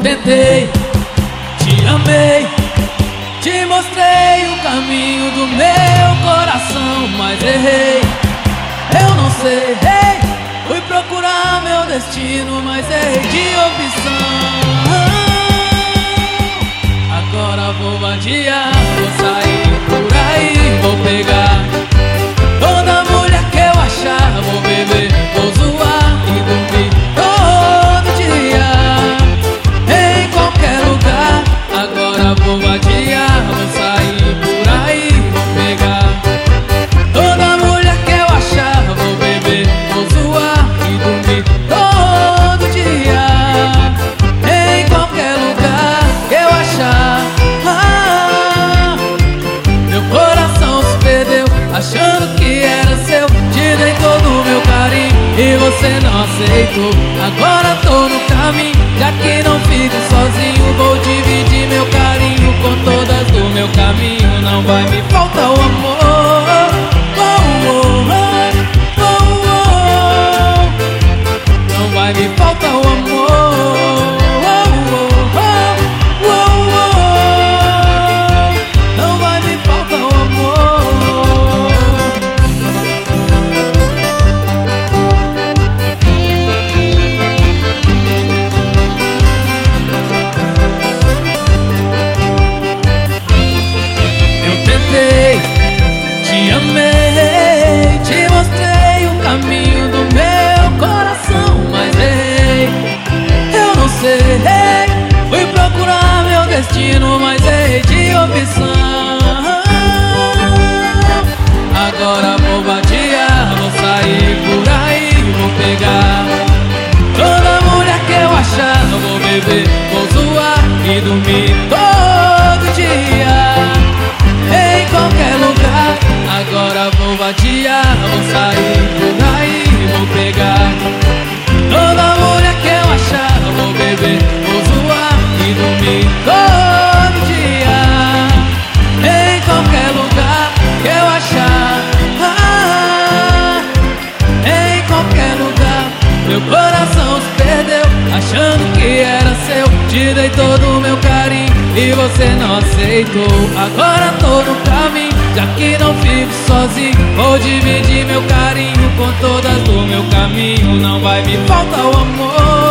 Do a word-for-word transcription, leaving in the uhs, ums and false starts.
tentei, te amei, te mostrei o caminho do meu coração, mas errei. Eu não sei, errei. Fui procurar meu destino, mas errei de opção. Agora vou vadiar, vou sair por aí, vou pegar toda mulher que eu achar, vou beber, vou zoar e dormir todo dia, em qualquer lugar. Agora vou vadiar, vou sair por aí, vou pegar toda mulher que eu achar, vou beber, vou zoar e dormir todo dia, em qualquer lugar que eu achar. Ah, meu coração se perdeu, achando que era seu, te dei todo o meu carinho e você não aceitou. Agora tô no caminho, já que não fico sozinho, vou dividir meu carinho com todas do meu caminho. Não vai me faltar o amor. Oh, oh, oh, oh, oh. Não vai me faltar o amor. Oh, oh, oh, oh, oh. Não vai me faltar o amor. Te amei, te mostrei o caminho do meu coração, mas errei. Eu não sei, errei. Fui procurar meu destino, mas errei de opção. Agora vou vadiar, vou sair por aí, vou pegar toda mulher que eu achar, vou beber, vou zoar e dormir todo dia, em qualquer lugar. Agora vou vadiar, vou sair por aí, vou pegar toda mulher que eu achar, vou beber, vou zoar e dormir todo dia, em qualquer lugar que eu achar. Ah, em qualquer lugar. Meu coração se perdeu, achando que era seu, te dei todo o meu carinho e você não aceitou. Agora tô no caminho, já que não fico sozinho, vou dividir meu carinho com todas do meu caminho. Não vai me faltar o amor.